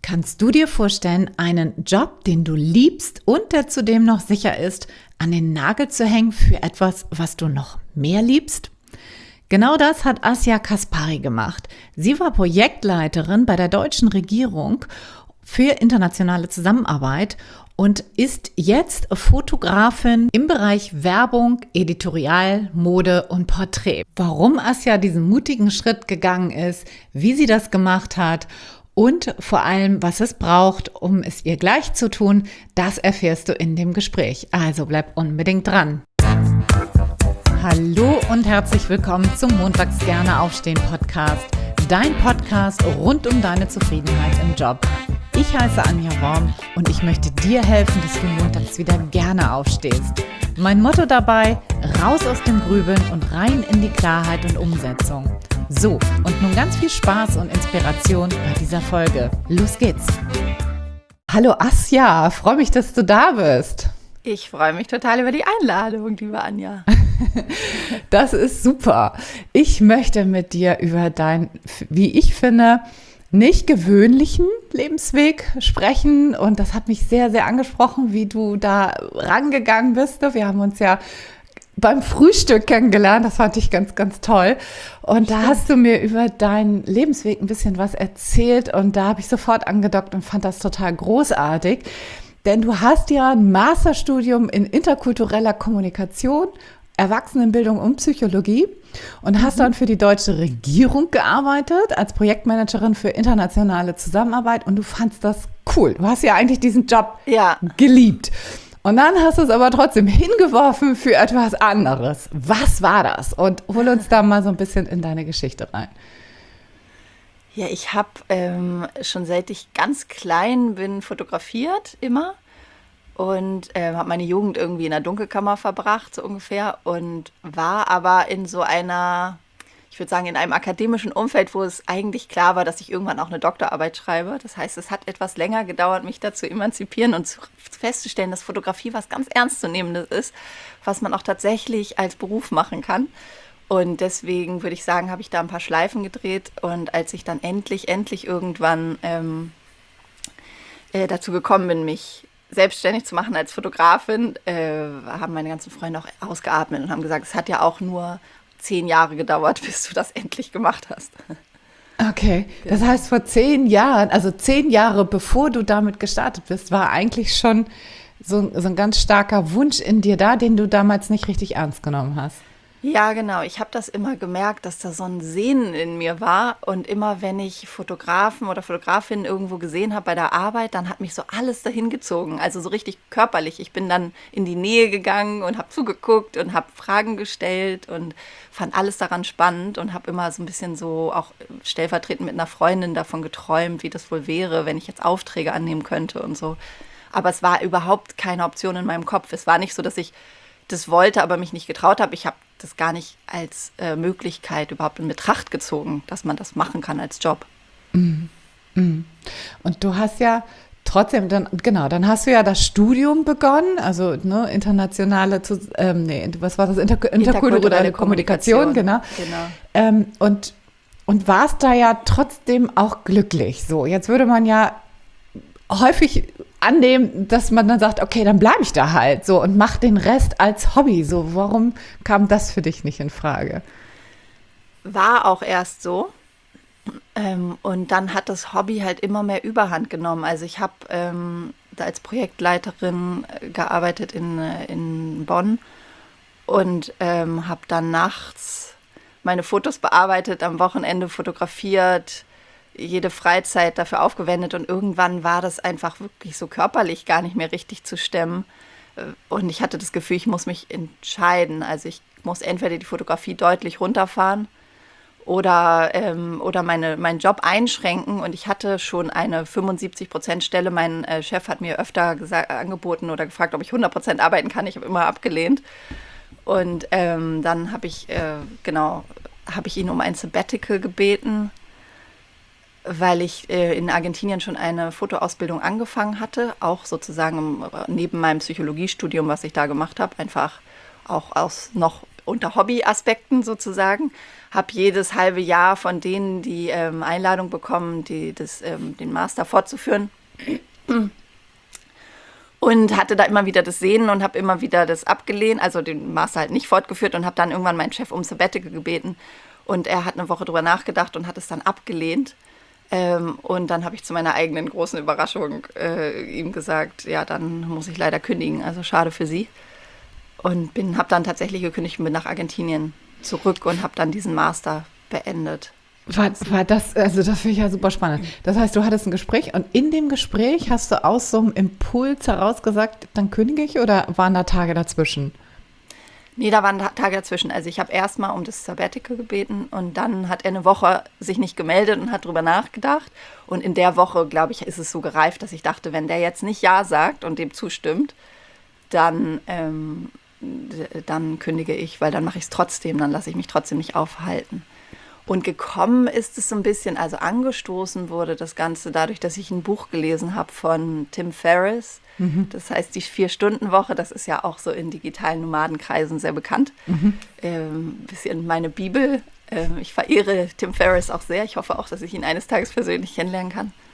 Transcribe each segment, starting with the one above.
Kannst du dir vorstellen, einen Job, den du liebst und der zudem noch sicher ist, an den Nagel zu hängen für etwas, was du noch mehr liebst? Genau das hat Asja Kaspari gemacht. Sie war Projektleiterin bei der deutschen Regierung für internationale Zusammenarbeit und ist jetzt Fotografin im Bereich Werbung, Editorial, Mode und Porträt. Warum Asja diesen mutigen Schritt gegangen ist, wie sie das gemacht hat und vor allem, was es braucht, um es ihr gleich zu tun, das erfährst du in dem Gespräch. Also bleib unbedingt dran. Hallo und herzlich willkommen zum Montags gerne aufstehen Podcast. Dein Podcast rund um deine Zufriedenheit im Job. Ich heiße Anja Worm und ich möchte dir helfen, dass du montags wieder gerne aufstehst. Mein Motto dabei: raus aus dem Grübeln und rein in die Klarheit und Umsetzung. So, und nun ganz viel Spaß und Inspiration bei dieser Folge. Los geht's! Hallo Asja, freue mich, dass du da bist. Ich freue mich total über die Einladung, liebe Anja. Das ist super. Ich möchte mit dir über deinen, wie ich finde, nicht gewöhnlichen Lebensweg sprechen. Und das hat mich sehr, sehr angesprochen, wie du da rangegangen bist. Wir haben uns ja beim Frühstück kennengelernt. Das fand ich ganz, ganz toll. Und da hast du mir über deinen Lebensweg ein bisschen was erzählt. Und da habe ich sofort angedockt und fand das total großartig. Denn du hast ja ein Masterstudium in interkultureller Kommunikation, Erwachsenenbildung und Psychologie und hast dann für die deutsche Regierung gearbeitet als Projektmanagerin für internationale Zusammenarbeit und du fandst das cool. Du hast ja eigentlich diesen Job geliebt. Und dann hast du es aber trotzdem hingeworfen für etwas anderes. Was war das? Und hol uns da mal so ein bisschen in deine Geschichte rein. Ja, ich habe schon seit ich ganz klein bin fotografiert immer und habe meine Jugend irgendwie in der Dunkelkammer verbracht, so ungefähr, und war aber in so einer, ich würde sagen, in einem akademischen Umfeld, wo es eigentlich klar war, dass ich irgendwann auch eine Doktorarbeit schreibe. Das heißt, es hat etwas länger gedauert, mich da zu emanzipieren und festzustellen, dass Fotografie was ganz Ernstzunehmendes ist, was man auch tatsächlich als Beruf machen kann. Und deswegen würde ich sagen, habe ich da ein paar Schleifen gedreht. Und als ich dann endlich irgendwann dazu gekommen bin, mich selbstständig zu machen als Fotografin, haben meine ganzen Freunde auch ausgeatmet und haben gesagt, es hat ja auch nur 10 Jahre gedauert, bis du das endlich gemacht hast. Okay, das heißt vor 10 Jahren, also 10 Jahre bevor du damit gestartet bist, war eigentlich schon so ein ganz starker Wunsch in dir da, den du damals nicht richtig ernst genommen hast. Ja, genau. Ich habe das immer gemerkt, dass da so ein Sehnen in mir war. Und immer, wenn ich Fotografen oder Fotografinnen irgendwo gesehen habe bei der Arbeit, dann hat mich so alles dahin gezogen. Also so richtig körperlich. Ich bin dann in die Nähe gegangen und habe zugeguckt und habe Fragen gestellt und fand alles daran spannend und habe immer so ein bisschen so auch stellvertretend mit einer Freundin davon geträumt, wie das wohl wäre, wenn ich jetzt Aufträge annehmen könnte und so. Aber es war überhaupt keine Option in meinem Kopf. Es war nicht so, dass ich das wollte, aber mich nicht getraut habe. Ich habe das gar nicht als Möglichkeit überhaupt in Betracht gezogen, dass man das machen kann als Job. Und du hast ja trotzdem, dann hast du ja das Studium begonnen, also internationale, was war das, interkulturelle Kommunikation, genau. Und warst da ja trotzdem auch glücklich. So, jetzt würde man ja häufig annehmen, dass man dann sagt, okay, dann bleibe ich da halt so und mach den Rest als Hobby. So, warum kam das für dich nicht in Frage? War auch erst so. Und dann hat das Hobby halt immer mehr Überhand genommen. Also ich habe da als Projektleiterin gearbeitet in Bonn und habe dann nachts meine Fotos bearbeitet, am Wochenende fotografiert, jede Freizeit dafür aufgewendet und irgendwann war das einfach wirklich so körperlich gar nicht mehr richtig zu stemmen und ich hatte das Gefühl, ich muss mich entscheiden, also ich muss entweder die Fotografie deutlich runterfahren oder meinen Job einschränken und ich hatte schon eine 75% Stelle, mein Chef hat mir öfter angeboten oder gefragt, ob ich 100% arbeiten kann, ich habe immer abgelehnt und dann habe ich ihn um ein Sabbatical gebeten, weil ich in Argentinien schon eine Fotoausbildung angefangen hatte, auch sozusagen neben meinem Psychologiestudium, was ich da gemacht habe, einfach auch aus noch unter Hobbyaspekten sozusagen. Habe jedes halbe Jahr von denen die Einladung bekommen, den Master fortzuführen. Und hatte da immer wieder das Sehnen und habe immer wieder das abgelehnt, also den Master halt nicht fortgeführt und habe dann irgendwann meinen Chef um Sabbatical gebeten. Und er hat eine Woche drüber nachgedacht und hat es dann abgelehnt. Und dann habe ich zu meiner eigenen großen Überraschung ihm gesagt, ja, dann muss ich leider kündigen, also schade für Sie. Und habe dann tatsächlich gekündigt und bin nach Argentinien zurück und habe dann diesen Master beendet. War das, also das finde ich ja super spannend. Das heißt, du hattest ein Gespräch und in dem Gespräch hast du aus so einem Impuls heraus gesagt, dann kündige ich, oder waren da Tage dazwischen? Nee, da waren Tage dazwischen. Also ich habe erstmal um das Sabbatical gebeten und dann hat er eine Woche sich nicht gemeldet und hat drüber nachgedacht. Und in der Woche, glaube ich, ist es so gereift, dass ich dachte, wenn der jetzt nicht Ja sagt und dem zustimmt, dann kündige ich, weil dann mache ich es trotzdem, dann lasse ich mich trotzdem nicht aufhalten. Und gekommen ist es so ein bisschen, also angestoßen wurde das Ganze dadurch, dass ich ein Buch gelesen habe von Tim Ferriss. Das heißt, die 4-Stunden-Woche, das ist ja auch so in digitalen Nomadenkreisen sehr bekannt. Bisschen meine Bibel. Ich verehre Tim Ferriss auch sehr. Ich hoffe auch, dass ich ihn eines Tages persönlich kennenlernen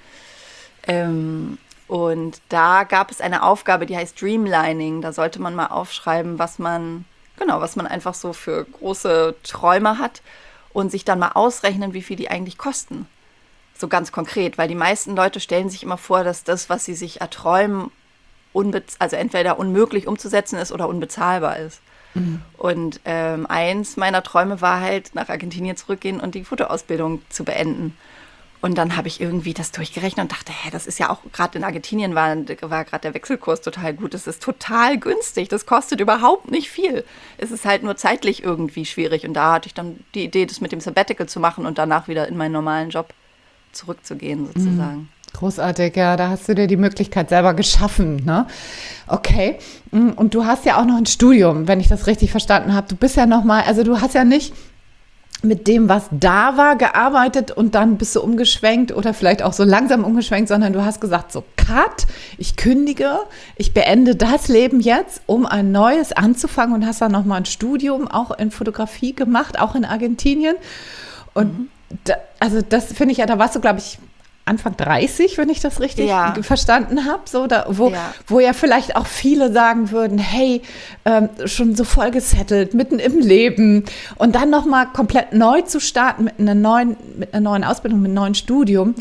kann. Und da gab es eine Aufgabe, die heißt Dreamlining. Da sollte man mal aufschreiben, was man einfach so für große Träume hat und sich dann mal ausrechnen, wie viel die eigentlich kosten. So ganz konkret, weil die meisten Leute stellen sich immer vor, dass das, was sie sich erträumen, also entweder unmöglich umzusetzen ist oder unbezahlbar ist. Und eins meiner Träume war halt, nach Argentinien zurückgehen und die Fotoausbildung zu beenden. Und dann habe ich irgendwie das durchgerechnet und dachte, das ist ja auch, gerade in Argentinien war gerade der Wechselkurs total gut. Das ist total günstig, das kostet überhaupt nicht viel. Es ist halt nur zeitlich irgendwie schwierig. Und da hatte ich dann die Idee, das mit dem Sabbatical zu machen und danach wieder in meinen normalen Job zurückzugehen sozusagen. Großartig, ja, da hast du dir die Möglichkeit selber geschaffen, ne? Okay, und du hast ja auch noch ein Studium, wenn ich das richtig verstanden habe. Du bist ja nochmal, also du hast ja nicht mit dem, was da war, gearbeitet und dann bist du umgeschwenkt oder vielleicht auch so langsam umgeschwenkt, sondern du hast gesagt, so Cut, ich kündige, ich beende das Leben jetzt, um ein neues anzufangen, und hast dann nochmal ein Studium auch in Fotografie gemacht, auch in Argentinien. Und also das finde ich ja, da warst du, glaube ich, Anfang 30, wenn ich das richtig verstanden habe, so wo ja vielleicht auch viele sagen würden, hey, schon so voll gesettelt, mitten im Leben, und dann nochmal komplett neu zu starten mit einer neuen Ausbildung, mit einem neuen Studium,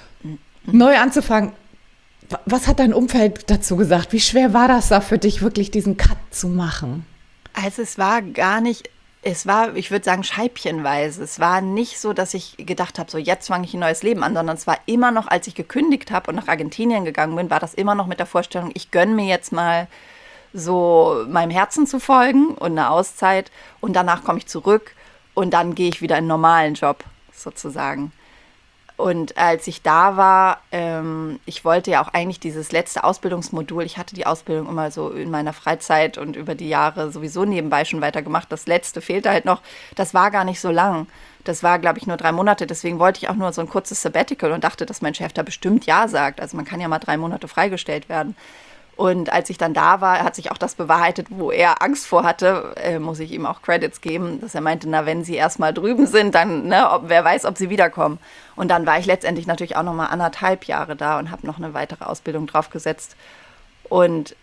neu anzufangen. Was hat dein Umfeld dazu gesagt? Wie schwer war das da für dich, wirklich diesen Cut zu machen? Also es war gar nicht, ich würde sagen, scheibchenweise. Es war nicht so, dass ich gedacht habe, so jetzt fange ich ein neues Leben an, sondern es war immer noch, als ich gekündigt habe und nach Argentinien gegangen bin, war das immer noch mit der Vorstellung, ich gönne mir jetzt mal so meinem Herzen zu folgen und eine Auszeit, und danach komme ich zurück und dann gehe ich wieder in einen normalen Job sozusagen. Und als ich da war, ich wollte ja auch eigentlich dieses letzte Ausbildungsmodul, ich hatte die Ausbildung immer so in meiner Freizeit und über die Jahre sowieso nebenbei schon weitergemacht. Das letzte fehlte halt noch, das war gar nicht so lang. Das war, glaube ich, nur 3 Monate. Deswegen wollte ich auch nur so ein kurzes Sabbatical und dachte, dass mein Chef da bestimmt Ja sagt. Also man kann ja mal 3 Monate freigestellt werden. Und als ich dann da war, hat sich auch das bewahrheitet, wo er Angst vor hatte, muss ich ihm auch Credits geben, dass er meinte, na, wenn sie erst mal drüben sind, dann, wer weiß, ob sie wiederkommen. Und dann war ich letztendlich natürlich auch noch mal 1,5 Jahre da und habe noch eine weitere Ausbildung draufgesetzt. Und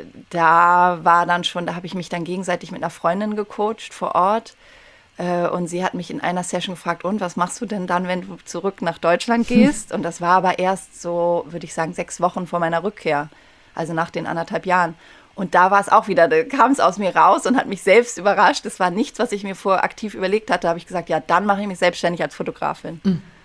da habe ich mich dann gegenseitig mit einer Freundin gecoacht vor Ort. Und sie hat mich in einer Session gefragt, und was machst du denn dann, wenn du zurück nach Deutschland gehst? Und das war aber erst so, würde ich sagen, 6 Wochen vor meiner Rückkehr. Also nach den 1,5 Jahren. Und da war es auch wieder, da kam es aus mir raus und hat mich selbst überrascht. Das war nichts, was ich mir vorher aktiv überlegt hatte. Da habe ich gesagt, ja, dann mache ich mich selbstständig als Fotografin.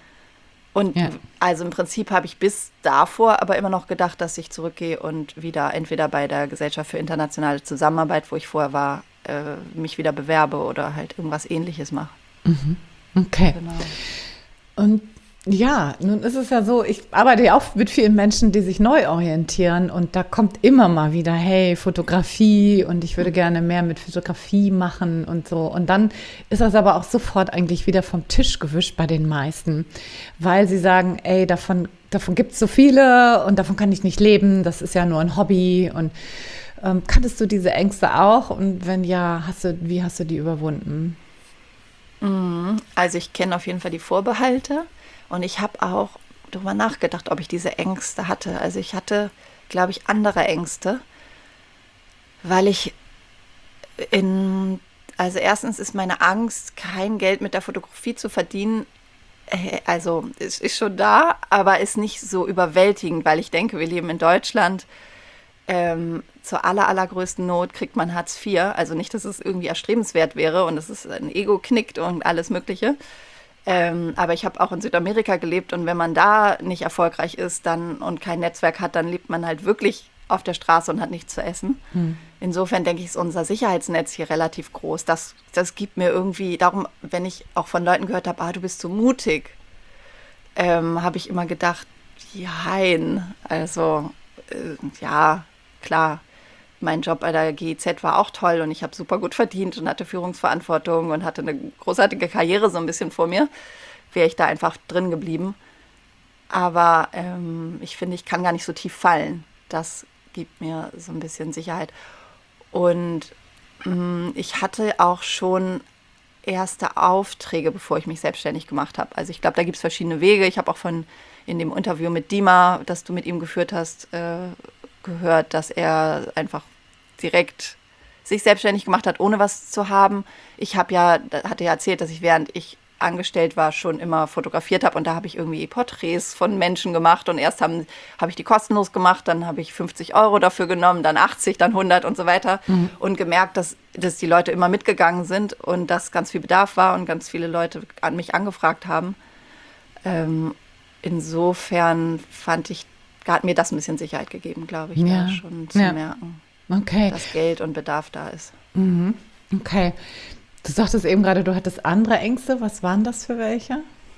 Und also im Prinzip habe ich bis davor aber immer noch gedacht, dass ich zurückgehe und wieder entweder bei der Gesellschaft für internationale Zusammenarbeit, wo ich vorher war, mich wieder bewerbe oder halt irgendwas Ähnliches mache. Okay. Genau. Und ja, nun ist es ja so, ich arbeite ja auch mit vielen Menschen, die sich neu orientieren, und da kommt immer mal wieder, hey, Fotografie, und ich würde gerne mehr mit Fotografie machen und so. Und dann ist das aber auch sofort eigentlich wieder vom Tisch gewischt bei den meisten, weil sie sagen, ey, davon gibt es so viele und davon kann ich nicht leben, das ist ja nur ein Hobby, und Kanntest du diese Ängste auch? Und wenn ja, wie hast du die überwunden? Also ich kenne auf jeden Fall die Vorbehalte und ich habe auch darüber nachgedacht, ob ich diese Ängste hatte. Also ich hatte, glaube ich, andere Ängste, weil also erstens ist meine Angst, kein Geld mit der Fotografie zu verdienen. Also es ist schon da, aber ist nicht so überwältigend, weil ich denke, wir leben in Deutschland. Zur allergrößten Not kriegt man Hartz IV. Also nicht, dass es irgendwie erstrebenswert wäre und dass es ein Ego knickt und alles Mögliche. Aber ich habe auch in Südamerika gelebt und wenn man da nicht erfolgreich ist und kein Netzwerk hat, dann lebt man halt wirklich auf der Straße und hat nichts zu essen. Insofern denke ich, ist unser Sicherheitsnetz hier relativ groß. Das gibt mir irgendwie, darum, wenn ich auch von Leuten gehört habe, du bist so mutig, habe ich immer gedacht, jein, also ja, klar, mein Job bei der GIZ war auch toll und ich habe super gut verdient und hatte Führungsverantwortung und hatte eine großartige Karriere so ein bisschen vor mir. Wäre ich da einfach drin geblieben. Aber ich finde, ich kann gar nicht so tief fallen. Das gibt mir so ein bisschen Sicherheit. Und ich hatte auch schon erste Aufträge, bevor ich mich selbstständig gemacht habe. Also ich glaube, da gibt es verschiedene Wege. Ich habe auch in dem Interview mit Dima, das du mit ihm geführt hast, gehört, dass er einfach direkt sich selbstständig gemacht hat, ohne was zu haben. Ich hatte ja erzählt, dass ich, während ich angestellt war, schon immer fotografiert habe und da habe ich irgendwie Porträts von Menschen gemacht und erst habe ich die kostenlos gemacht, dann habe ich 50 € dafür genommen, dann 80, dann 100 und so weiter und gemerkt, dass die Leute immer mitgegangen sind und dass ganz viel Bedarf war und ganz viele Leute an mich angefragt haben. Insofern hat mir das ein bisschen Sicherheit gegeben, glaube ich, da schon zu merken, dass Geld und Bedarf da ist. Okay. Du sagtest eben gerade, du hattest andere Ängste. Was waren das für welche?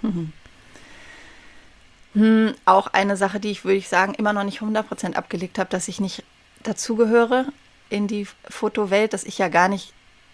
Auch eine Sache, die ich, würde ich sagen, immer noch nicht 100% abgelegt habe, dass ich nicht dazugehöre in die Fotowelt, dass ich ja gar nicht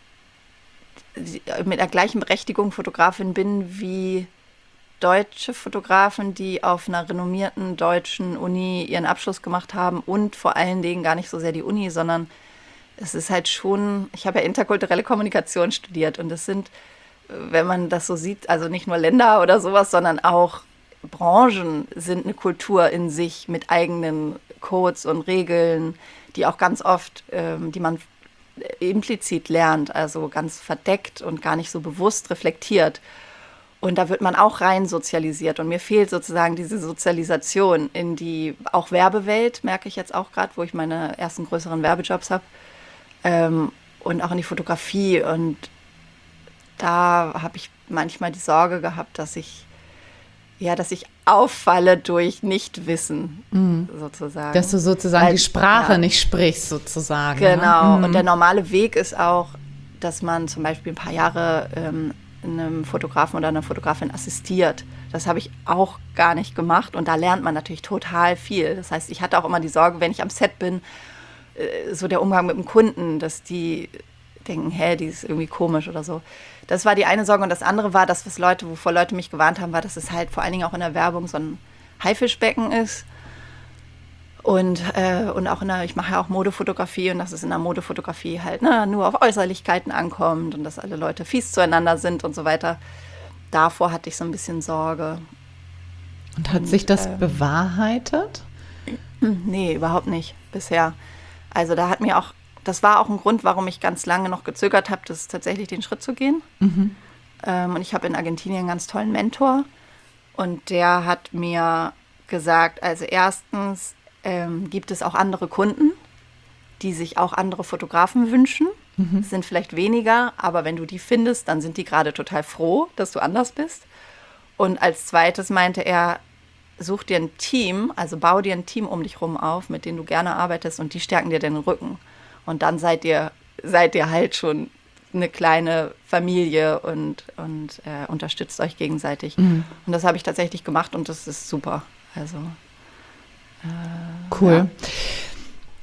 mit der gleichen Berechtigung Fotografin bin wie deutsche Fotografen, die auf einer renommierten deutschen Uni ihren Abschluss gemacht haben und vor allen Dingen gar nicht so sehr die Uni, sondern es ist halt schon, ich habe ja interkulturelle Kommunikation studiert und das sind, wenn man das so sieht, also nicht nur Länder oder sowas, sondern auch Branchen sind eine Kultur in sich mit eigenen Codes und Regeln, die auch ganz oft, die man implizit lernt, also ganz verdeckt und gar nicht so bewusst reflektiert. Und da wird man auch rein sozialisiert. Und mir fehlt sozusagen diese Sozialisation in die auch Werbewelt, merke ich jetzt auch gerade, wo ich meine ersten größeren Werbejobs habe. Und auch in die Fotografie. Und da habe ich manchmal die Sorge gehabt, dass ich auffalle durch Nichtwissen, sozusagen. Dass du sozusagen die Sprache nicht sprichst, sozusagen. Genau. Ne? Und der normale Weg ist auch, dass man zum Beispiel ein paar Jahre einem Fotografen oder einer Fotografin assistiert. Das habe ich auch gar nicht gemacht und da lernt man natürlich total viel. Das heißt, ich hatte auch immer die Sorge, wenn ich am Set bin, so der Umgang mit dem Kunden, dass die denken, die ist irgendwie komisch oder so. Das war die eine Sorge und das andere war, wovor Leute mich gewarnt haben, war, dass es halt vor allen Dingen auch in der Werbung so ein Haifischbecken ist. Und auch ich mache ja auch Modefotografie und dass es in der Modefotografie halt nur auf Äußerlichkeiten ankommt und dass alle Leute fies zueinander sind und so weiter. Davor hatte ich so ein bisschen Sorge. Und hat sich das bewahrheitet? Nee, überhaupt nicht bisher. Also das war auch ein Grund, warum ich ganz lange noch gezögert habe, das tatsächlich den Schritt zu gehen. Und ich habe in Argentinien einen ganz tollen Mentor und der hat mir gesagt, also erstens, gibt es auch andere Kunden, die sich auch andere Fotografen wünschen. Es sind vielleicht weniger, aber wenn du die findest, dann sind die gerade total froh, dass du anders bist. Und als zweites meinte er, such dir ein Team, also bau dir ein Team um dich rum auf, mit denen du gerne arbeitest und die stärken dir den Rücken. Und dann seid ihr halt schon eine kleine Familie und unterstützt euch gegenseitig. Und das habe ich tatsächlich gemacht und das ist super. Also cool. Ja.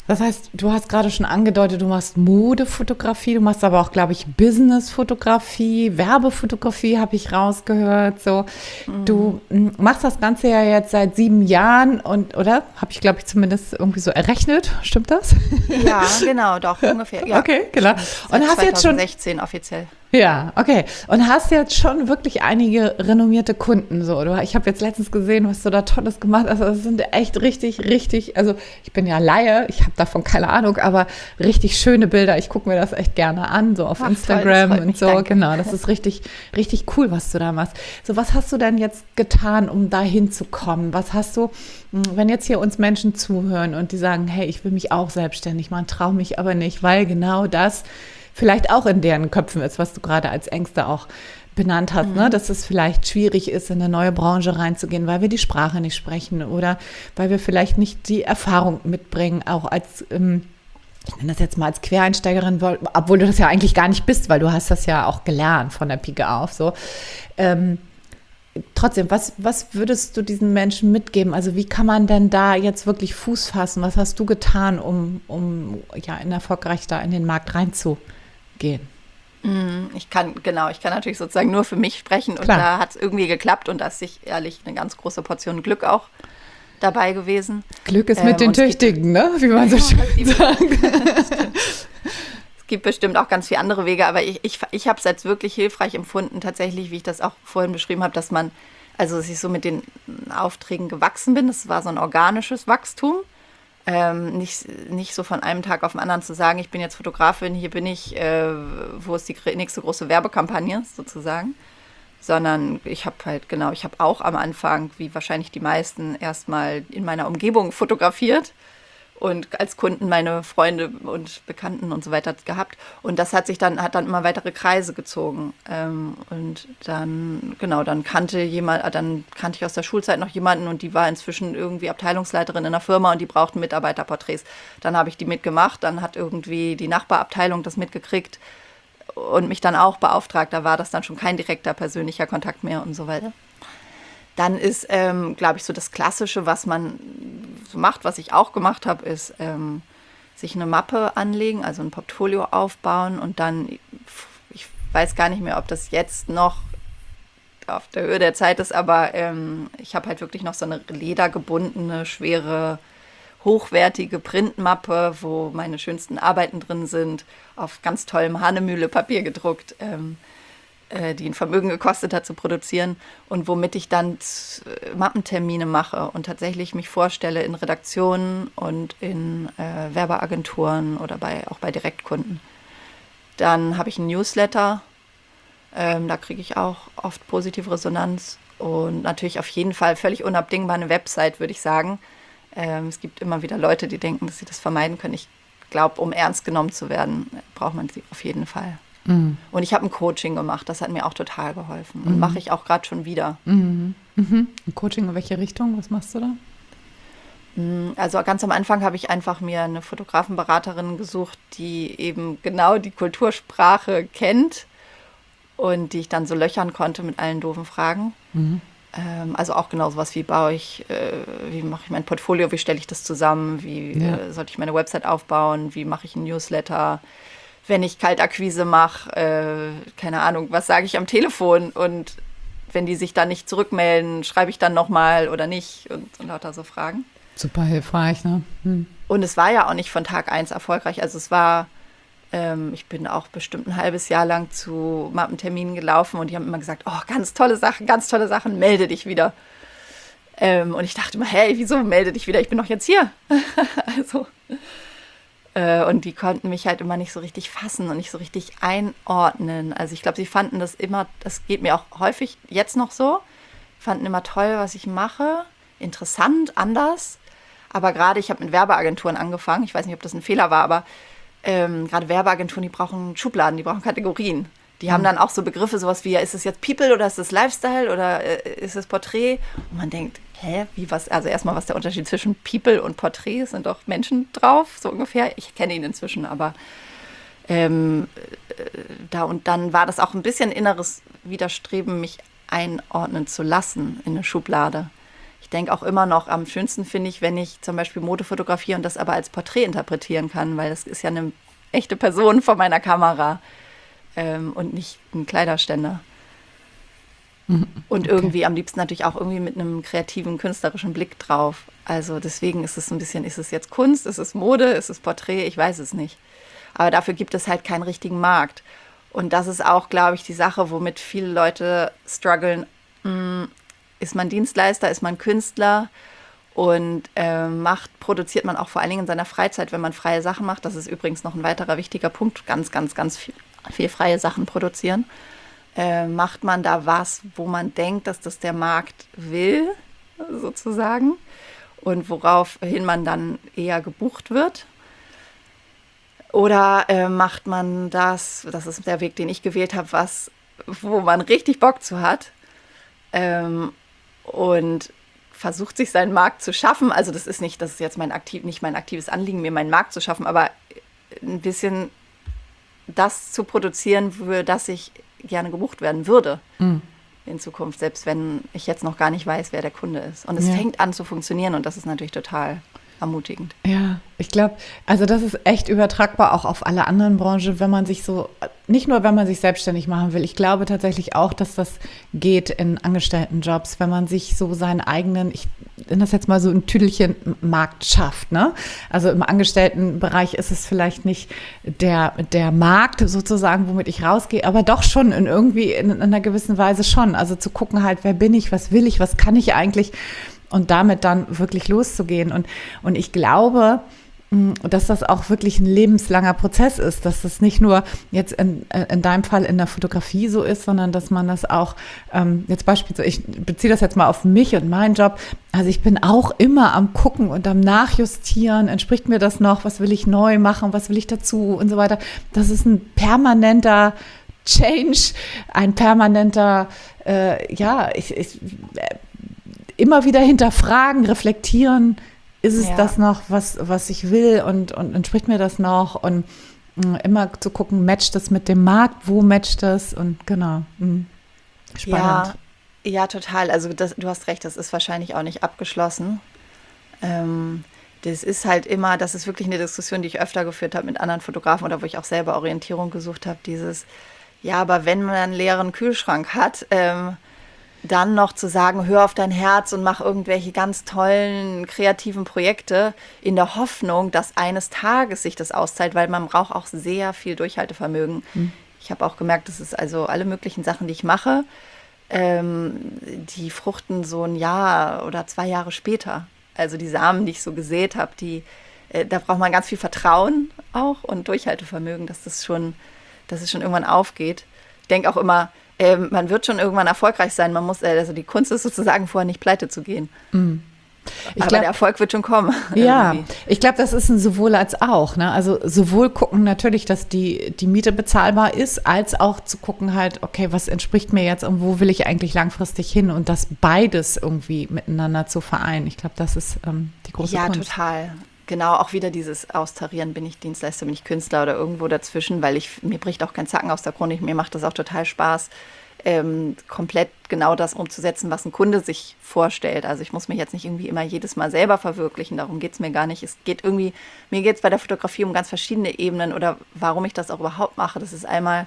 Das heißt, du hast gerade schon angedeutet, du machst Modefotografie, du machst aber auch, glaube ich, Businessfotografie, Werbefotografie, habe ich rausgehört. So, du machst das Ganze ja jetzt seit 7 Jahren oder? Habe ich, glaube ich, zumindest irgendwie so errechnet. Stimmt das? Ja, genau, doch, ungefähr. Ja. Okay, genau. Seit Und hast jetzt schon 2016 offiziell. Ja, okay. Und hast jetzt schon wirklich einige renommierte Kunden so. Ich habe jetzt letztens gesehen, was du da Tolles gemacht hast. Also das sind echt richtig, also ich bin ja Laie, ich habe davon keine Ahnung, aber richtig schöne Bilder. Ich gucke mir das echt gerne an, so auf Instagram toll, und so. danke. Genau, das ist richtig cool, was du da machst. So, was hast du denn jetzt getan, um da hinzukommen? Was hast du, wenn jetzt hier uns Menschen zuhören und die sagen, hey, ich will mich auch selbstständig machen, traue mich aber nicht, weil genau das vielleicht auch in deren Köpfen ist, was du gerade als Ängste auch benannt hast, ne? Dass es vielleicht schwierig ist, in eine neue Branche reinzugehen, weil wir die Sprache nicht sprechen oder weil wir vielleicht nicht die Erfahrung mitbringen, auch als, ich nenne das jetzt mal als Quereinsteigerin, obwohl du das ja eigentlich gar nicht bist, weil du hast das ja auch gelernt von der Pike auf, so. Trotzdem, was würdest du diesen Menschen mitgeben? Also wie kann man denn da jetzt wirklich Fuß fassen? Was hast du getan, um ja erfolgreich da in den Markt reinzugehen? Ich kann natürlich sozusagen nur für mich sprechen und Klar. da hat es irgendwie geklappt und da ist sich ehrlich eine ganz große Portion Glück auch dabei gewesen. Glück ist mit den Tüchtigen, ne? Wie man so schön sagt. Es gibt bestimmt auch ganz viele andere Wege, aber ich habe es als wirklich hilfreich empfunden, tatsächlich, wie ich das auch vorhin beschrieben habe, dass ich so mit den Aufträgen gewachsen bin. Das war so ein organisches Wachstum. Nicht so von einem Tag auf den anderen zu sagen, ich bin jetzt Fotografin, hier bin ich, wo ist die nächste große Werbekampagne sozusagen, sondern ich habe auch am Anfang, wie wahrscheinlich die meisten, erstmal in meiner Umgebung fotografiert und als Kunden meine Freunde und Bekannten und so weiter gehabt. Und das hat dann immer weitere Kreise gezogen. Und dann kannte ich aus der Schulzeit noch jemanden und die war inzwischen irgendwie Abteilungsleiterin in einer Firma und die brauchten Mitarbeiterporträts. Dann habe ich die mitgemacht, dann hat irgendwie die Nachbarabteilung das mitgekriegt und mich dann auch beauftragt. Da war das dann schon kein direkter persönlicher Kontakt mehr und so weiter. Dann ist, glaube ich, so das Klassische, was man so macht, was ich auch gemacht habe, ist sich eine Mappe anlegen, also ein Portfolio aufbauen und dann, ich weiß gar nicht mehr, ob das jetzt noch auf der Höhe der Zeit ist, aber ich habe halt wirklich noch so eine ledergebundene, schwere, hochwertige Printmappe, wo meine schönsten Arbeiten drin sind, auf ganz tollem Hahnemühle-Papier gedruckt, die ein Vermögen gekostet hat zu produzieren und womit ich dann Mappentermine mache und tatsächlich mich vorstelle in Redaktionen und in Werbeagenturen oder auch bei Direktkunden. Dann habe ich einen Newsletter, da kriege ich auch oft positive Resonanz und natürlich auf jeden Fall völlig unabdingbar eine Website, würde ich sagen. Es gibt immer wieder Leute, die denken, dass sie das vermeiden können. Ich glaube, um ernst genommen zu werden, braucht man sie auf jeden Fall. Und ich habe ein Coaching gemacht, das hat mir auch total geholfen. Und mache ich auch gerade schon wieder. Ein Coaching in welche Richtung? Was machst du da? Also ganz am Anfang habe ich einfach mir eine Fotografenberaterin gesucht, die eben genau die Kultursprache kennt und die ich dann so löchern konnte mit allen doofen Fragen. Also auch genau sowas wie wie mache ich mein Portfolio, wie stelle ich das zusammen, wie sollte ich meine Website aufbauen, wie mache ich einen Newsletter, wenn ich Kaltakquise mache, keine Ahnung, was sage ich am Telefon und wenn die sich dann nicht zurückmelden, schreibe ich dann nochmal oder nicht und lauter so Fragen. Super hilfreich, ne? Und es war ja auch nicht von Tag 1 erfolgreich, also es war, ich bin auch bestimmt ein halbes Jahr lang zu Mappenterminen gelaufen und die haben immer gesagt, oh, ganz tolle Sachen, melde dich wieder. Und ich dachte immer, hey, wieso melde dich wieder, ich bin doch jetzt hier. Also... Und die konnten mich halt immer nicht so richtig fassen und nicht so richtig einordnen. Also ich glaube, sie fanden das immer, das geht mir auch häufig jetzt noch so, fanden immer toll, was ich mache, interessant, anders. Aber gerade, ich habe mit Werbeagenturen angefangen, ich weiß nicht, ob das ein Fehler war, aber gerade Werbeagenturen, die brauchen Schubladen, die brauchen Kategorien. Die haben dann auch so Begriffe, sowas wie, ist es jetzt People oder ist es Lifestyle oder ist es Porträt? Und man denkt, also erstmal, was der Unterschied zwischen People und Porträt ist, sind doch Menschen drauf, so ungefähr. Ich kenne ihn inzwischen, aber da und dann war das auch ein bisschen inneres Widerstreben, mich einordnen zu lassen in eine Schublade. Ich denke auch immer noch, am schönsten finde ich, wenn ich zum Beispiel Mode fotografiere und das aber als Porträt interpretieren kann, weil das ist ja eine echte Person vor meiner Kamera und nicht ein Kleiderständer. Und irgendwie am liebsten natürlich auch irgendwie mit einem kreativen, künstlerischen Blick drauf. Also deswegen ist es ein bisschen, ist es jetzt Kunst, ist es Mode, ist es Porträt, ich weiß es nicht. Aber dafür gibt es halt keinen richtigen Markt. Und das ist auch, glaube ich, die Sache, womit viele Leute strugglen. Ist man Dienstleister, ist man Künstler und produziert man auch vor allen Dingen in seiner Freizeit, wenn man freie Sachen macht. Das ist übrigens noch ein weiterer wichtiger Punkt, ganz, ganz, ganz viel freie Sachen produzieren. Macht man da was, wo man denkt, dass das der Markt will, sozusagen, und woraufhin man dann eher gebucht wird? Oder macht man das ist der Weg, den ich gewählt habe, wo man richtig Bock zu hat und versucht, sich seinen Markt zu schaffen. Also das ist jetzt nicht mein aktives Anliegen, mir meinen Markt zu schaffen, aber ein bisschen das zu produzieren, für das ich gerne gebucht werden würde in Zukunft, selbst wenn ich jetzt noch gar nicht weiß, wer der Kunde ist. Und es fängt an zu funktionieren und das ist natürlich total ermutigend. Ja, ich glaube, also das ist echt übertragbar auch auf alle anderen Branchen, wenn man sich nicht nur, wenn man sich selbstständig machen will, ich glaube tatsächlich auch, dass das geht in Angestelltenjobs, wenn man sich so seinen eigenen, ich nenne das jetzt mal so ein Tüdelchen Markt schafft, ne? Also im Angestelltenbereich ist es vielleicht nicht der Markt sozusagen, womit ich rausgehe, aber doch schon in einer gewissen Weise schon. Also zu gucken halt, wer bin ich, was will ich, was kann ich eigentlich? Und damit dann wirklich loszugehen. Und ich glaube, dass das auch wirklich ein lebenslanger Prozess ist, dass das nicht nur jetzt in deinem Fall in der Fotografie so ist, sondern dass man das auch, jetzt beispielsweise, ich beziehe das jetzt mal auf mich und meinen Job, also ich bin auch immer am Gucken und am Nachjustieren, entspricht mir das noch, was will ich neu machen, was will ich dazu und so weiter. Das ist ein permanenter Change, ein permanenter, immer wieder hinterfragen, reflektieren, ist es das noch, was ich will und entspricht mir das noch? Und immer zu gucken, matcht das mit dem Markt, wo matcht das? Und genau, spannend. Ja, total. Also du hast recht, das ist wahrscheinlich auch nicht abgeschlossen. Das ist halt immer, das ist wirklich eine Diskussion, die ich öfter geführt habe mit anderen Fotografen oder wo ich auch selber Orientierung gesucht habe, aber wenn man einen leeren Kühlschrank hat, dann noch zu sagen, hör auf dein Herz und mach irgendwelche ganz tollen, kreativen Projekte in der Hoffnung, dass eines Tages sich das auszahlt, weil man braucht auch sehr viel Durchhaltevermögen. Ich habe auch gemerkt, das ist also alle möglichen Sachen, die ich mache, die fruchten so ein Jahr oder 2 Jahre später. Also die Samen, die ich so gesät habe, da braucht man ganz viel Vertrauen auch und Durchhaltevermögen, dass es schon irgendwann aufgeht. Ich denke auch immer, man wird schon irgendwann erfolgreich sein. Man muss, also die Kunst ist sozusagen vorher nicht pleite zu gehen. Aber der Erfolg wird schon kommen. Ja, ich glaube, das ist ein sowohl als auch. Ne? Also sowohl gucken natürlich, dass die Miete bezahlbar ist, als auch zu gucken halt, okay, was entspricht mir jetzt und wo will ich eigentlich langfristig hin und das beides irgendwie miteinander zu vereinen. Ich glaube, das ist die große Kunst. Ja, total. Genau, auch wieder dieses Austarieren, bin ich Dienstleister, bin ich Künstler oder irgendwo dazwischen, weil mir bricht auch kein Zacken aus der Krone. Mir macht das auch total Spaß, komplett genau das umzusetzen, was ein Kunde sich vorstellt. Also ich muss mich jetzt nicht irgendwie immer jedes Mal selber verwirklichen, darum geht es mir gar nicht. Mir geht es bei der Fotografie um ganz verschiedene Ebenen oder warum ich das auch überhaupt mache. Das ist einmal,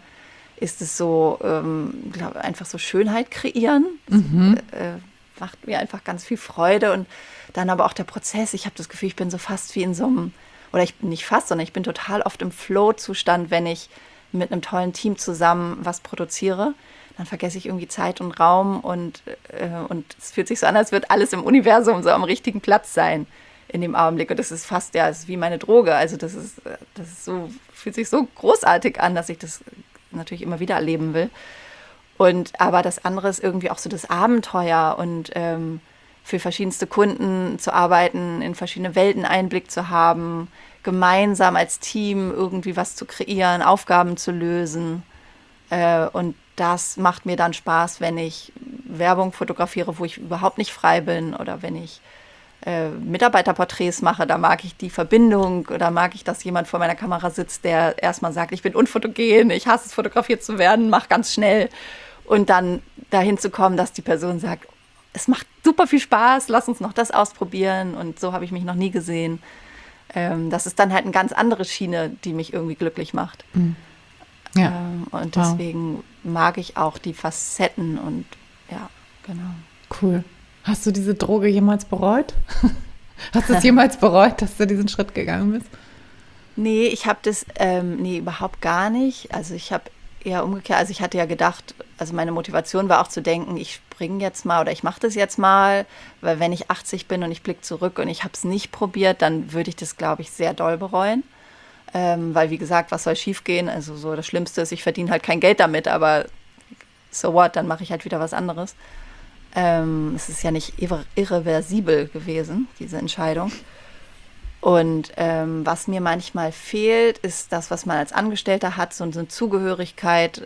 so, einfach so Schönheit kreieren. Das, macht mir einfach ganz viel Freude und dann aber auch der Prozess. Ich habe das Gefühl, ich bin so fast wie in so einem, oder ich bin nicht fast, sondern ich bin total oft im Flow-Zustand, wenn ich mit einem tollen Team zusammen was produziere. Dann vergesse ich irgendwie Zeit und Raum und es fühlt sich so an, als würde alles im Universum so am richtigen Platz sein in dem Augenblick. Und das ist fast, es ist wie meine Droge. Also das ist so, fühlt sich so großartig an, dass ich das natürlich immer wieder erleben will. Aber das andere ist irgendwie auch so das Abenteuer und für verschiedenste Kunden zu arbeiten, in verschiedene Welten Einblick zu haben, gemeinsam als Team irgendwie was zu kreieren, Aufgaben zu lösen. Und das macht mir dann Spaß, wenn ich Werbung fotografiere, wo ich überhaupt nicht frei bin oder wenn ich Mitarbeiterporträts mache, da mag ich die Verbindung oder mag ich, dass jemand vor meiner Kamera sitzt, der erstmal sagt, ich bin unfotogen, ich hasse es, fotografiert zu werden, mach ganz schnell. Und dann dahin zu kommen, dass die Person sagt, es macht super viel Spaß, lass uns noch das ausprobieren und so habe ich mich noch nie gesehen. Das ist dann halt eine ganz andere Schiene, die mich irgendwie glücklich macht. Ja. Und deswegen mag ich auch die Facetten und ja, genau. Cool. Hast du diese Droge jemals bereut? Hast du es jemals bereut, dass du diesen Schritt gegangen bist? Nee, ich habe das, überhaupt gar nicht. Also ich habe eher umgekehrt, also ich hatte ja gedacht, also meine Motivation war auch zu denken, ich springe jetzt mal oder ich mache das jetzt mal, weil wenn ich 80 bin und ich blicke zurück und ich habe es nicht probiert, dann würde ich das, glaube ich, sehr doll bereuen. Weil, wie gesagt, was soll schiefgehen? Also so das Schlimmste ist, ich verdiene halt kein Geld damit, aber so what, dann mache ich halt wieder was anderes. Es ist ja nicht irreversibel gewesen, diese Entscheidung. Und was mir manchmal fehlt, ist das, was man als Angestellter hat, so eine Zugehörigkeit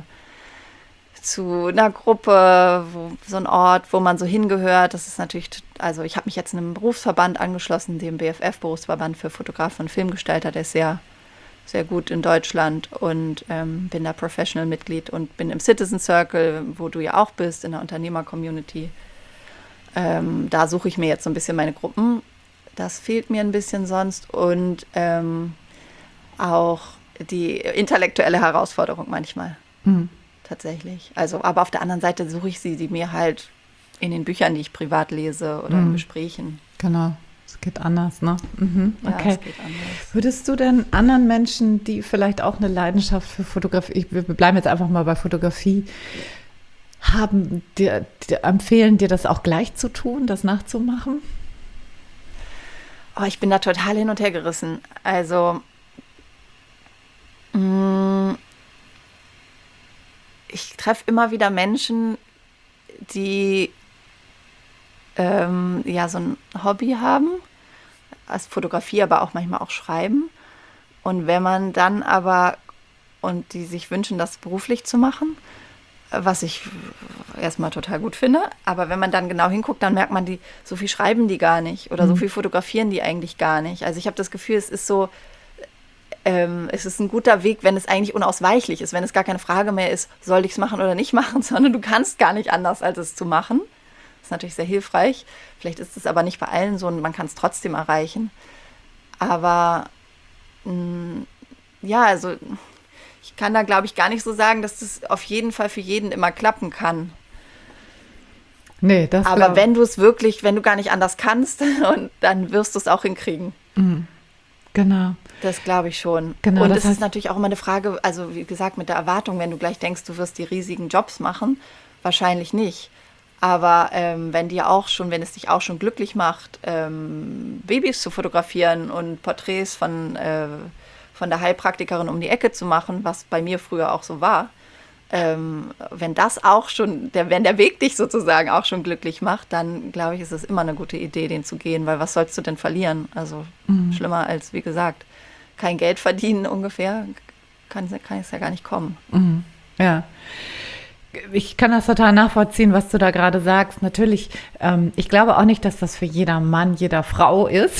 zu einer Gruppe, so ein Ort, wo man so hingehört. Das ist natürlich, also ich habe mich jetzt einem Berufsverband angeschlossen, dem BFF, Berufsverband für Fotografen und Filmgestalter, der ist sehr, sehr gut in Deutschland und bin da Professional-Mitglied und bin im Citizen Circle, wo du ja auch bist, in der Unternehmer-Community. Da suche ich mir jetzt so ein bisschen meine Gruppen. Das fehlt mir ein bisschen sonst und auch die intellektuelle Herausforderung manchmal. Tatsächlich. Also, aber auf der anderen Seite suche ich sie mir halt in den Büchern, die ich privat lese oder in Gesprächen. Genau, es geht anders, ne? Ja, okay. es geht anders. Würdest du denn anderen Menschen, die vielleicht auch eine Leidenschaft für Fotografie, wir bleiben jetzt einfach mal bei Fotografie, haben, dir empfehlen, dir das auch gleich zu tun, das nachzumachen? Oh, ich bin da total hin und her gerissen. Also, ich treffe immer wieder Menschen, die ja so ein Hobby haben, als Fotografie, aber auch manchmal auch Schreiben. Und wenn man dann aber, und die sich wünschen, das beruflich zu machen, was ich erstmal total gut finde, aber wenn man dann genau hinguckt, dann merkt man, so viel schreiben die gar nicht oder so viel fotografieren die eigentlich gar nicht. Also ich habe das Gefühl, es ist so, es ist ein guter Weg, wenn es eigentlich unausweichlich ist, wenn es gar keine Frage mehr ist, soll ich es machen oder nicht machen, sondern du kannst gar nicht anders, als es zu machen. Das ist natürlich sehr hilfreich. Vielleicht ist es aber nicht bei allen so und man kann es trotzdem erreichen. Aber ja, also ich kann da, glaube ich, gar nicht so sagen, dass das auf jeden Fall für jeden immer klappen kann. Nee, das aber wenn du es wirklich, wenn du gar nicht anders kannst, und dann wirst du es auch hinkriegen. Genau. Das glaube ich schon. Genau, und das es ist natürlich auch immer eine Frage, also wie gesagt, mit der Erwartung, wenn du gleich denkst, du wirst die riesigen Jobs machen, wahrscheinlich nicht. Aber wenn es dich auch schon glücklich macht, Babys zu fotografieren und Porträts von der Heilpraktikerin um die Ecke zu machen, was bei mir früher auch so war, wenn das auch schon, wenn der Weg dich sozusagen auch schon glücklich macht, dann glaube ich, ist es immer eine gute Idee, den zu gehen, weil was sollst du denn verlieren? Also schlimmer als, wie gesagt, kein Geld verdienen ungefähr, kann es ja gar nicht kommen. Ja. Ich kann das total nachvollziehen, was du da gerade sagst. Natürlich, ich glaube auch nicht, dass das für jeder Mann, jede Frau ist,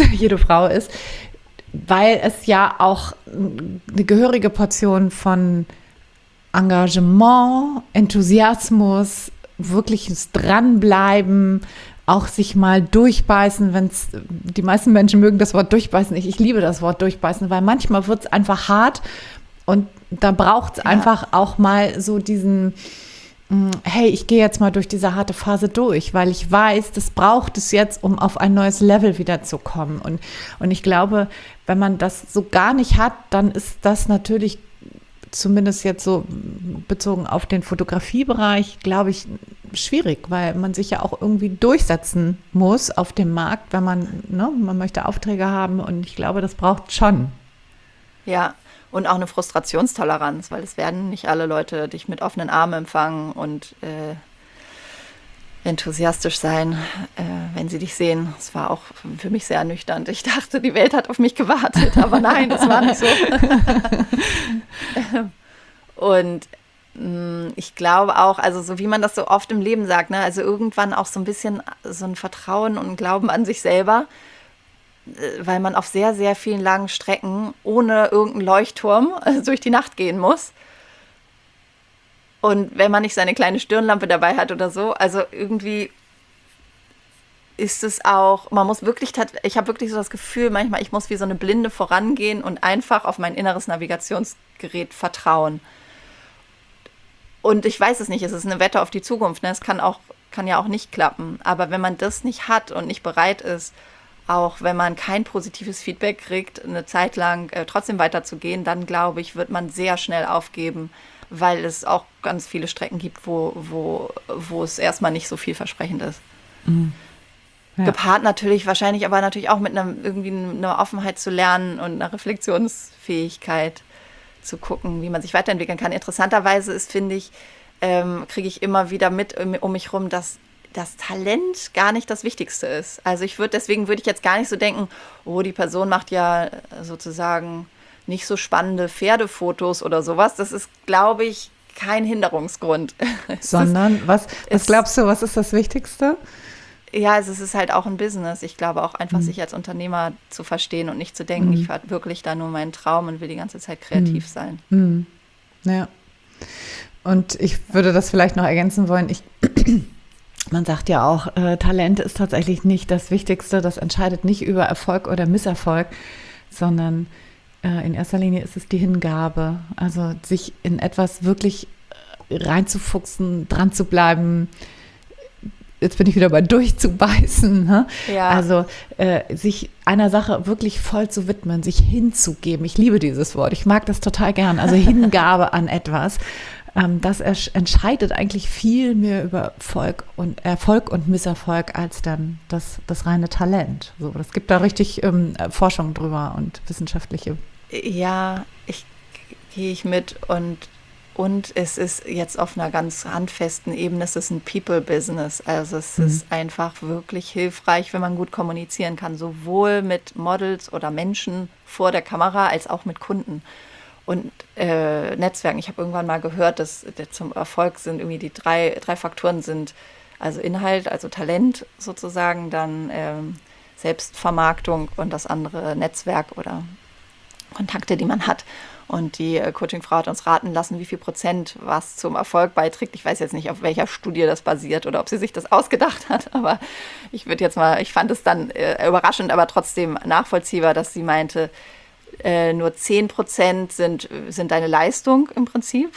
weil es ja auch eine gehörige Portion von Engagement, Enthusiasmus, wirkliches Dranbleiben, auch sich mal durchbeißen, die meisten Menschen mögen das Wort durchbeißen, ich liebe das Wort durchbeißen, weil manchmal wird es einfach hart und da braucht es einfach auch mal so diesen, hey, ich gehe jetzt mal durch diese harte Phase durch, weil ich weiß, das braucht es jetzt, um auf ein neues Level wieder zu kommen. Und ich glaube, wenn man das so gar nicht hat, dann ist das natürlich, zumindest jetzt so bezogen auf den Fotografiebereich, glaube ich, schwierig, weil man sich ja auch irgendwie durchsetzen muss auf dem Markt, wenn man möchte Aufträge haben und ich glaube, das braucht schon. Ja, und auch eine Frustrationstoleranz, weil es werden nicht alle Leute dich mit offenen Armen empfangen und enthusiastisch sein, wenn sie dich sehen. Es war auch für mich sehr ernüchternd. Ich dachte, die Welt hat auf mich gewartet, aber nein, das war nicht so. Und ich glaube auch, also so wie man das so oft im Leben sagt, ne, also irgendwann auch so ein bisschen so ein Vertrauen und Glauben an sich selber, weil man auf sehr, sehr vielen langen Strecken ohne irgendeinen Leuchtturm durch die Nacht gehen muss. Und wenn man nicht seine kleine Stirnlampe dabei hat oder so, also irgendwie ist es auch, man muss wirklich, ich habe wirklich so das Gefühl, manchmal, ich muss wie so eine Blinde vorangehen und einfach auf mein inneres Navigationsgerät vertrauen. Und ich weiß es nicht, es ist eine Wette auf die Zukunft, ne? Es kann ja auch nicht klappen. Aber wenn man das nicht hat und nicht bereit ist, auch wenn man kein positives Feedback kriegt, eine Zeit lang trotzdem weiterzugehen, dann glaube ich, wird man sehr schnell aufgeben, weil es auch ganz viele Strecken gibt, wo es erstmal nicht so vielversprechend ist. Mhm. Ja. Gepaart wahrscheinlich aber natürlich auch mit irgendwie einer Offenheit zu lernen und einer Reflexionsfähigkeit zu gucken, wie man sich weiterentwickeln kann. Interessanterweise ist, finde ich, kriege ich immer wieder mit um mich rum, dass das Talent gar nicht das Wichtigste ist. Also deswegen würde ich jetzt gar nicht so denken, oh, die Person macht ja sozusagen nicht so spannende Pferdefotos oder sowas. Das ist, glaube ich, kein Hinderungsgrund. Sondern, was glaubst du, was ist das Wichtigste? Ja, also es ist halt auch ein Business. Ich glaube auch einfach, sich als Unternehmer zu verstehen und nicht zu denken, ich habe wirklich da nur meinen Traum und will die ganze Zeit kreativ sein. Ja. Und ich würde das vielleicht noch ergänzen wollen. Man sagt ja auch, Talent ist tatsächlich nicht das Wichtigste. Das entscheidet nicht über Erfolg oder Misserfolg, sondern in erster Linie ist es die Hingabe. Also sich in etwas wirklich reinzufuchsen, dran zu bleiben. Jetzt bin ich wieder bei durchzubeißen. Ne? Ja. Also sich einer Sache wirklich voll zu widmen, sich hinzugeben. Ich liebe dieses Wort. Ich mag das total gern. Also Hingabe an etwas. Das entscheidet eigentlich viel mehr über Erfolg und Misserfolg als dann das reine Talent. So, das gibt da richtig Forschung drüber und wissenschaftliche. Ja, gehe ich mit und es ist jetzt auf einer ganz handfesten Ebene, es ist ein People-Business. Also es ist einfach wirklich hilfreich, wenn man gut kommunizieren kann, sowohl mit Models oder Menschen vor der Kamera als auch mit Kunden. Und Netzwerken, ich habe irgendwann mal gehört, dass zum Erfolg sind irgendwie die drei Faktoren sind, also Inhalt, also Talent sozusagen, dann Selbstvermarktung und das andere Netzwerk oder Kontakte, die man hat. Und die Coaching-Frau hat uns raten lassen, wie viel Prozent was zum Erfolg beiträgt. Ich weiß jetzt nicht, auf welcher Studie das basiert oder ob sie sich das ausgedacht hat, aber ich fand es dann überraschend, aber trotzdem nachvollziehbar, dass sie meinte, nur 10% sind deine Leistung im Prinzip,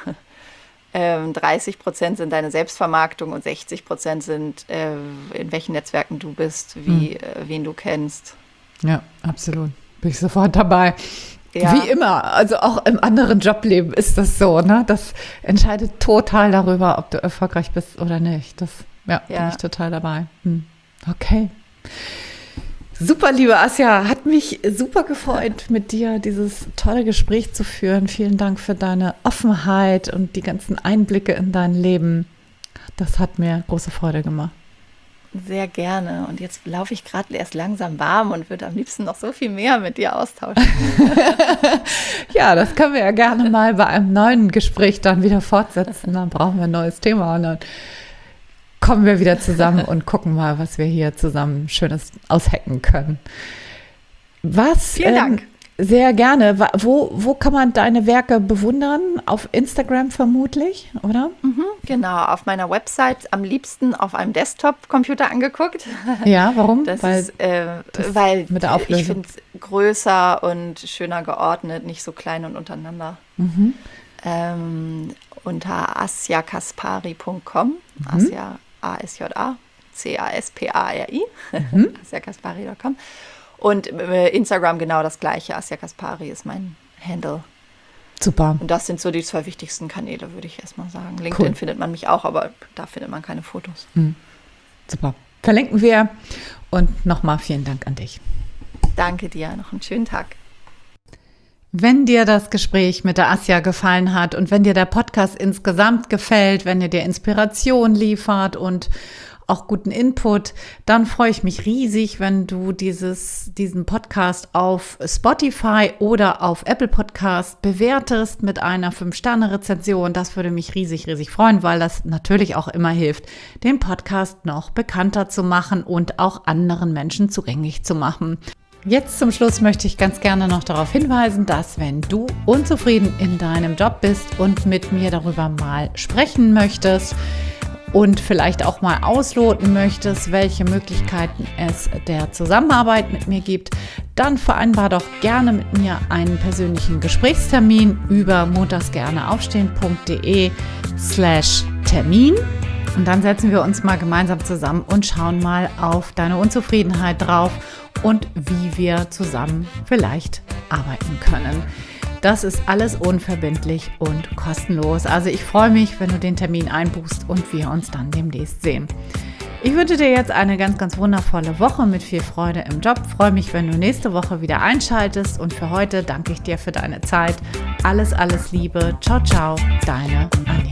30% sind deine Selbstvermarktung und 60% sind, in welchen Netzwerken du bist, wen du kennst. Ja, absolut. Bin ich sofort dabei. Ja. Wie immer, also auch im anderen Jobleben ist das so, ne? Das entscheidet total darüber, ob du erfolgreich bist oder nicht. Bin ich total dabei. Okay. Super, liebe Asja, hat mich super gefreut, mit dir dieses tolle Gespräch zu führen. Vielen Dank für deine Offenheit und die ganzen Einblicke in dein Leben. Das hat mir große Freude gemacht. Sehr gerne. Und jetzt laufe ich gerade erst langsam warm und würde am liebsten noch so viel mehr mit dir austauschen. Ja, das können wir ja gerne mal bei einem neuen Gespräch dann wieder fortsetzen. Dann brauchen wir ein neues Thema und dann kommen wir wieder zusammen und gucken mal, was wir hier zusammen Schönes aushacken können. Vielen Dank. Sehr gerne. Wo kann man deine Werke bewundern? Auf Instagram vermutlich, oder? Genau, auf meiner Website am liebsten auf einem Desktop-Computer angeguckt. Ja, warum? Weil mit der Auflösung. Ich finde es größer und schöner geordnet, nicht so klein und untereinander. Unter asjakaspari.com, Asja, A-S-J-A, C-A-S-P-A-R-I, asjakaspari.com. Und Instagram genau das gleiche. Asja Kaspari ist mein Handle. Super. Und das sind so die 2 wichtigsten Kanäle, würde ich erstmal sagen. LinkedIn findet man mich auch, aber da findet man keine Fotos. Super. Verlinken wir. Und nochmal vielen Dank an dich. Danke dir. Noch einen schönen Tag. Wenn dir das Gespräch mit der Asja gefallen hat und wenn dir der Podcast insgesamt gefällt, wenn er dir Inspiration liefert und auch guten Input, dann freue ich mich riesig, wenn du diesen Podcast auf Spotify oder auf Apple Podcast bewertest mit einer 5-Sterne-Rezension. Das würde mich riesig, riesig freuen, weil das natürlich auch immer hilft, den Podcast noch bekannter zu machen und auch anderen Menschen zugänglich zu machen. Jetzt zum Schluss möchte ich ganz gerne noch darauf hinweisen, dass wenn du unzufrieden in deinem Job bist und mit mir darüber mal sprechen möchtest, und vielleicht auch mal ausloten möchtest, welche Möglichkeiten es der Zusammenarbeit mit mir gibt, dann vereinbar doch gerne mit mir einen persönlichen Gesprächstermin über montagsgerneaufstehen.de/Termin. Und dann setzen wir uns mal gemeinsam zusammen und schauen mal auf deine Unzufriedenheit drauf und wie wir zusammen vielleicht arbeiten können. Das ist alles unverbindlich und kostenlos. Also ich freue mich, wenn du den Termin einbuchst und wir uns dann demnächst sehen. Ich wünsche dir jetzt eine ganz, ganz wundervolle Woche mit viel Freude im Job. Freue mich, wenn du nächste Woche wieder einschaltest. Und für heute danke ich dir für deine Zeit. Alles, alles Liebe. Ciao, ciao, deine Anja.